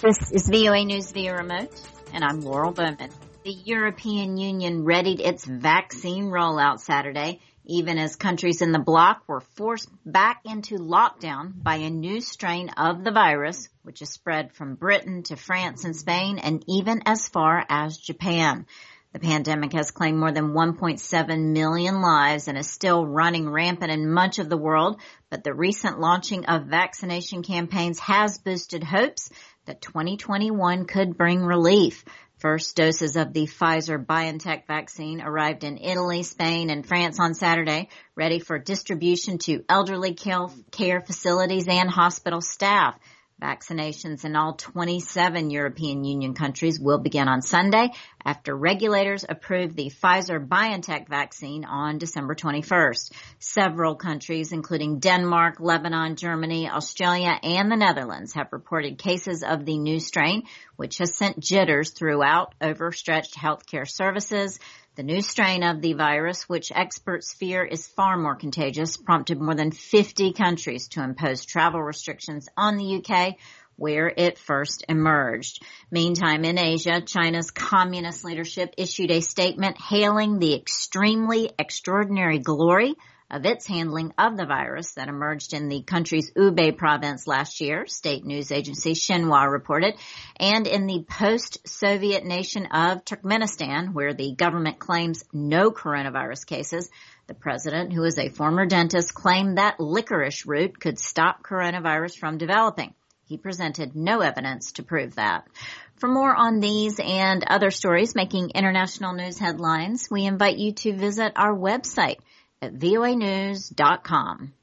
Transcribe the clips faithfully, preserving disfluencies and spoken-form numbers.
This is V O A News via remote, and I'm Laurel Bowman. The European Union readied its vaccine rollout Saturday, even as countries in the bloc were forced back into lockdown by a new strain of the virus, which has spread from Britain to France and Spain, and even as far as Japan. The pandemic has claimed more than one point seven million lives and is still running rampant in much of the world, but the recent launching of vaccination campaigns has boosted hopes that twenty twenty-one could bring relief. First doses of the Pfizer-BioNTech vaccine arrived in Italy, Spain, and France on Saturday, ready for distribution to elderly care facilities and hospital staff. Vaccinations in all twenty-seven European Union countries will begin on Sunday after regulators approved the Pfizer-BioNTech vaccine on December twenty-first. Several countries, including Denmark, Lebanon, Germany, Australia, and the Netherlands, have reported cases of the new strain, which has sent jitters throughout overstretched healthcare services. The new strain of the virus, which experts fear is far more contagious, prompted more than fifty countries to impose travel restrictions on the U K, where it first emerged. Meantime, in Asia, China's communist leadership issued a statement hailing the extremely extraordinary glory of its handling of the virus that emerged in the country's Hubei province last year, state news agency Xinhua reported, and in the post-Soviet nation of Turkmenistan, where the government claims no coronavirus cases. The president, who is a former dentist, claimed that licorice root could stop coronavirus from developing. He presented no evidence to prove that. For more on these and other stories making international news headlines, we invite you to visit our website at V O A news dot com.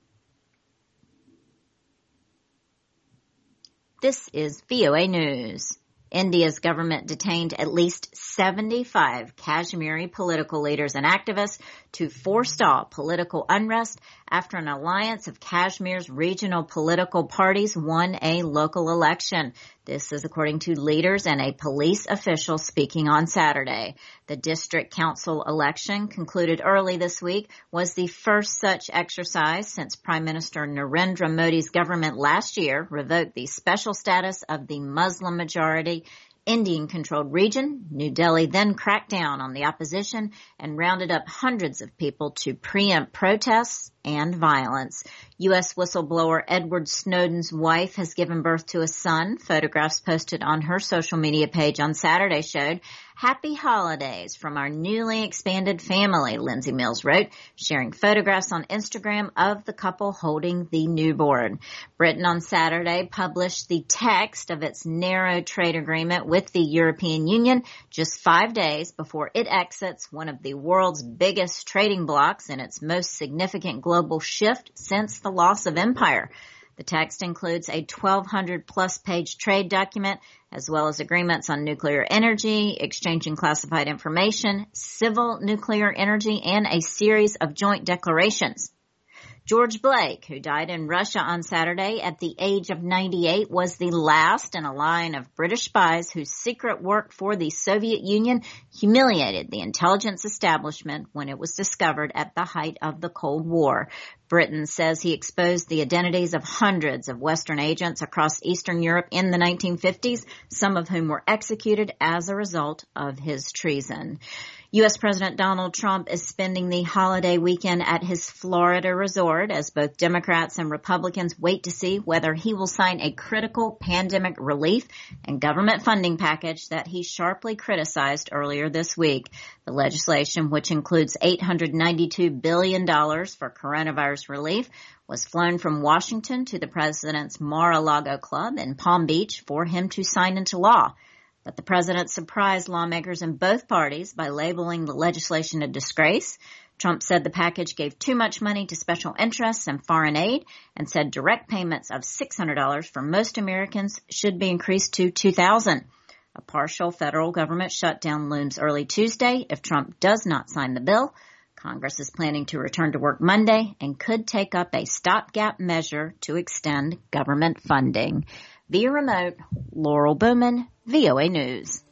This is V O A News. India's government detained at least seventy-five Kashmiri political leaders and activists to forestall political unrest after an alliance of Kashmir's regional political parties won a local election. This is according to leaders and a police official speaking on Saturday. The district council election, concluded early this week, was the first such exercise since Prime Minister Narendra Modi's government last year revoked the special status of the Muslim-majority Indian-controlled region. New Delhi then cracked down on the opposition and rounded up hundreds of people to preempt protests and violence. U S whistleblower Edward Snowden's wife has given birth to a son. Photographs posted on her social media page on Saturday showed, "Happy holidays from our newly expanded family," Lindsay Mills wrote, sharing photographs on Instagram of the couple holding the newborn. Britain on Saturday published the text of its narrow trade agreement with the European Union just five days before it exits one of the world's biggest trading blocs in its most significant global shift since the loss of empire. The text includes a twelve hundred plus page trade document, as well as agreements on nuclear energy, exchanging classified information, civil nuclear energy, and a series of joint declarations. George Blake, who died in Russia on Saturday at the age of ninety-eight, was the last in a line of British spies whose secret work for the Soviet Union humiliated the intelligence establishment when it was discovered at the height of the Cold War. Britain says he exposed the identities of hundreds of Western agents across Eastern Europe in the nineteen fifties, some of whom were executed as a result of his treason. U S President Donald Trump is spending the holiday weekend at his Florida resort as both Democrats and Republicans wait to see whether he will sign a critical pandemic relief and government funding package that he sharply criticized earlier this week. The legislation, which includes eight hundred ninety-two billion dollars for coronavirus relief, was flown from Washington to the president's Mar-a-Lago club in Palm Beach for him to sign into law. But the president surprised lawmakers in both parties by labeling the legislation a disgrace. Trump said the package gave too much money to special interests and foreign aid and said direct payments of six hundred dollars for most Americans should be increased to two thousand dollars. A partial federal government shutdown looms early Tuesday if Trump does not sign the bill. Congress is planning to return to work Monday and could take up a stopgap measure to extend government funding. Via remote, Laurel Bowman, V O A News.